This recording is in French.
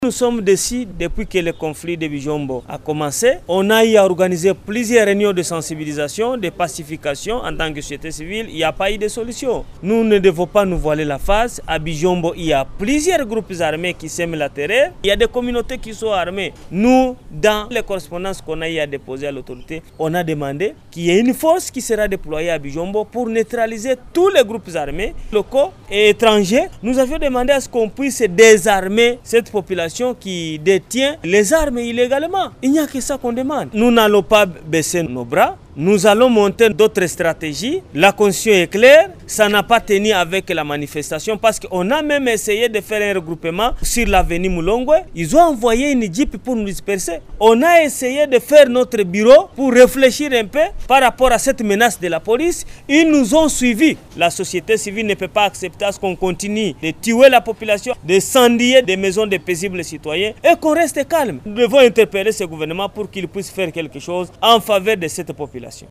Nous sommes ici depuis que le conflit de Bijombo a commencé. On a eu à organiser plusieurs réunions de sensibilisation, de pacification en tant que société civile. Il n'y a pas eu de solution. Nous ne devons pas nous voiler la face. À Bijombo, il y a plusieurs groupes armés qui sèment la terreur. Il y a des communautés qui sont armées. Nous, dans les correspondances qu'on a eu à déposer à l'autorité, on a demandé qu'il y ait une force qui sera déployée à Bijombo pour neutraliser tous les groupes armés, locaux et étrangers. Nous avions demandé à ce qu'on puisse désarmer cette population qui détient les armes illégalement. Il n'y a que ça qu'on demande. Nous n'allons pas baisser nos bras. Nous allons monter d'autres stratégies. La condition est claire. Ça n'a pas tenu avec la manifestation parce qu'on a même essayé de faire un regroupement sur l'avenue Moulongwe. Ils ont envoyé une jeep pour nous disperser. On a essayé de faire notre bureau pour réfléchir un peu par rapport à cette menace de la police. Ils nous ont suivis. La société civile ne peut pas accepter à ce qu'on continue de tuer la population, de scinder des maisons de paisibles citoyens et qu'on reste calme. Nous devons interpeller ce gouvernement pour qu'il puisse faire quelque chose en faveur de cette population.